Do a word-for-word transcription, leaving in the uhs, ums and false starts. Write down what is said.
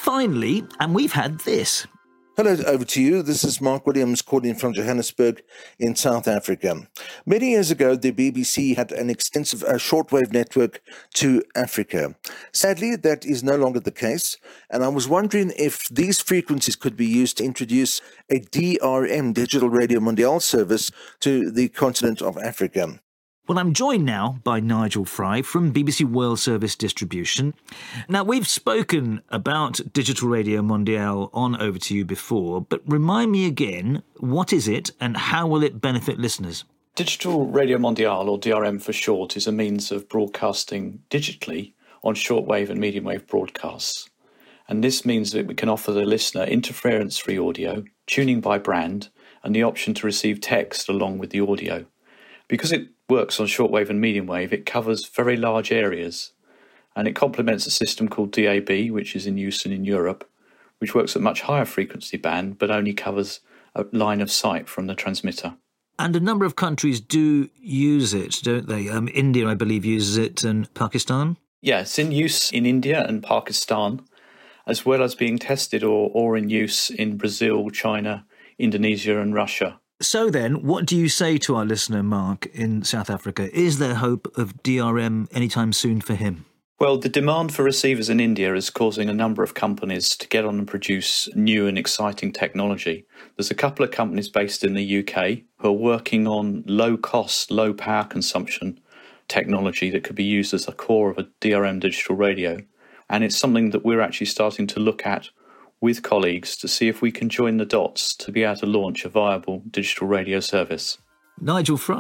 finally, and we've had this. Hello, over to you. This is Mark Williams calling from Johannesburg in South Africa. Many years ago, the B B C had an extensive uh, shortwave network to Africa. Sadly, that is no longer the case, and I was wondering if these frequencies could be used to introduce a D R M, Digital Radio Mondiale service, to the continent of Africa. Well, I'm joined now by Nigel Fry from B B C World Service Distribution. Now, we've spoken about Digital Radio Mondiale on Over to You before, but remind me again, what is it and how will it benefit listeners? Digital Radio Mondiale, or D R M for short, is a means of broadcasting digitally on shortwave and medium wave broadcasts. And this means that we can offer the listener interference-free audio, tuning by brand, and the option to receive text along with the audio. Because it works on shortwave and medium wave, it covers very large areas, and it complements a system called D A B, which is in use in Europe, which works at much higher frequency band, but only covers a line of sight from the transmitter. And a number of countries do use it, don't they? Um, India, I believe, uses it, and Pakistan? Yeah, it's in use in India and Pakistan, as well as being tested or, or in use in Brazil, China, Indonesia and Russia. So then, what do you say to our listener, Mark, in South Africa? Is there hope of D R M anytime soon for him? Well, the demand for receivers in India is causing a number of companies to get on and produce new and exciting technology. There's a couple of companies based in the U K who are working on low-cost, low-power consumption technology that could be used as a core of a D R M digital radio. And it's something that we're actually starting to look at with colleagues to see if we can join the dots to be able to launch a viable digital radio service. Nigel Fry.